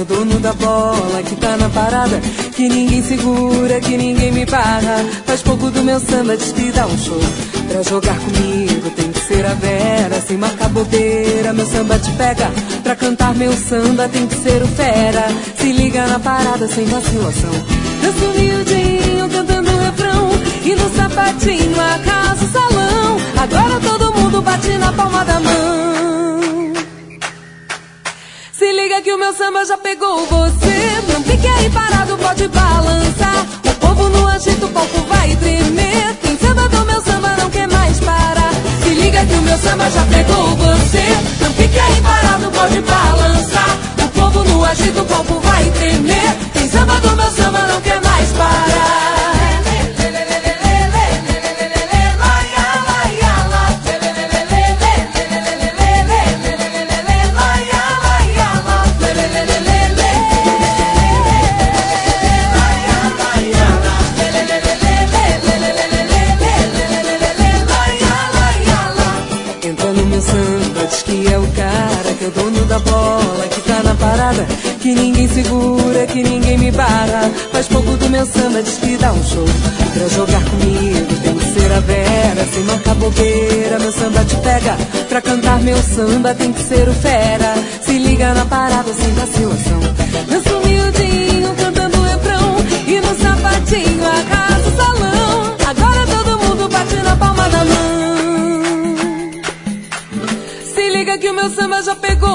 é o dono da bola, que tá na parada, que ninguém segura, que ninguém me barra. Faz pouco do meu samba, diz que dá um show. Pra jogar comigo tem que ser a Vera, sem marcar bobeira, meu samba te pega. Pra cantar meu samba tem que ser o fera. Se liga na parada sem vacilação. Danço miudinho cantando o refrão, e no sapatinho acaso o salão. Agora todo mundo bate na palma da mão. Se liga que o meu samba já pegou você. Não fique aí parado, pode balançar. O povo no agito, o palco vai tremer. Quem samba do meu samba não quer mais parar. Se liga que o meu samba já pegou você. Não fique aí parado, pode balançar. O povo no agito, o palco vai tremer. Quem samba do meu samba não quer mais parar. Que é o dono da bola, que tá na parada, que ninguém segura, que ninguém me barra. Faz pouco do meu samba, diz que dá um show. Pra jogar comigo tem que ser a Vera, sem marcar bobeira, meu samba te pega. Pra cantar meu samba tem que ser o fera. Se liga na parada sem vacilação. Danço miudinho cantando o refrão, e no sapatinho acaso o salão. Agora todo mundo bate na palma da mão. Se liga que o meu samba já pegou